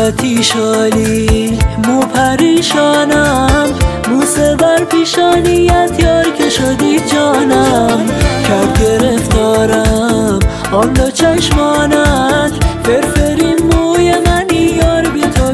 صورتی شالی مو پریشانم، بوسه بر پیشانیت یار که شدی جانم. کرد گرفتارم آن دو چشمانت، فرفری موی منی یار بی تو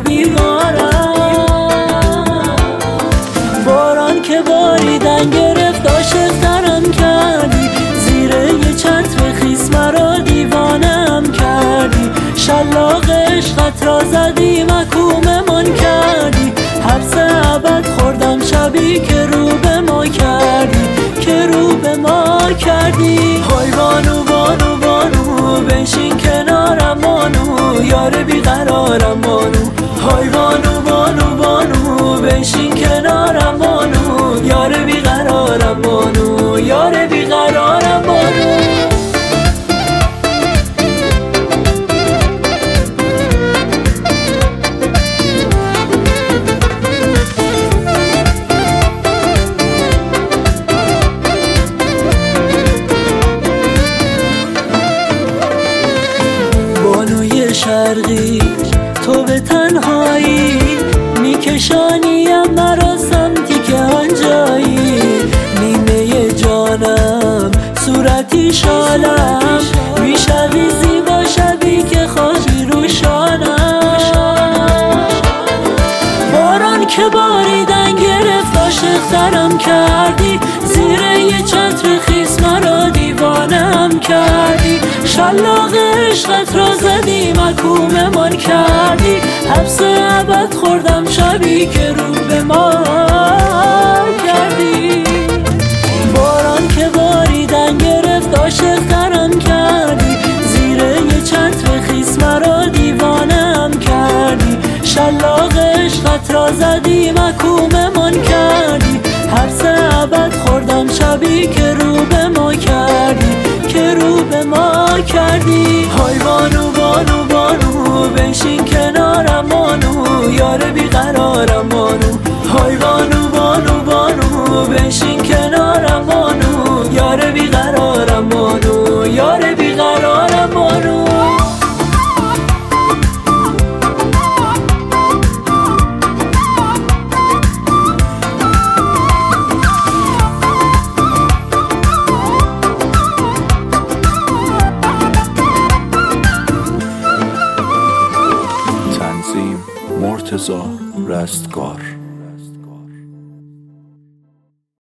بیمارم. باران که باریدن گرفت عاشق‌ترم کردی، زیر یه چتر خیس مرا دیوانم کردی. شلاق عشقت را زدی محکوممان کردی، حبس ابد خوردم شبی که رو به ما کردی، که رو به ما کردی. های بانو بانو بانو بنشین کنارم بانو، یار بیقرارم بانو. های بانو بانو بانو بنشین کنارم بانو، یار بیقرارم بانو، یار بیقرارم بانو. بانوی شرقی تو به تنهایی، میکشانیم مرا سمتی که آنجایی. نیمه جانم صورتی شالم، میشوی زیبا شبی که خوابی رو شانم. باران که باریدن گرفت عاشق‌ترم کردی، زیر یه چتر خیس مرا دیوانم کردی. شلاق عشقت را زدی محکوممان کردی، حبس ابد خوردم شبی که رو به ما کردی. باران که باریدن گرفت عاشق‌ترم کردی، زیر یه چتر خیس مرا دیوانم کردی. شلاق عشقت را زدی محکوممان کردی، حبس ابد خوردم شبی که رو به ما کردی، که رو به ما کردی. های بانو بانو بانو بنشین کنارم بانو، یار بیقرارم بانو. های بانو بانو بانو بنشین کنارم بانو، یار بیقرارم بانو، یار بیقرارم بانو. مرتضی رستگار.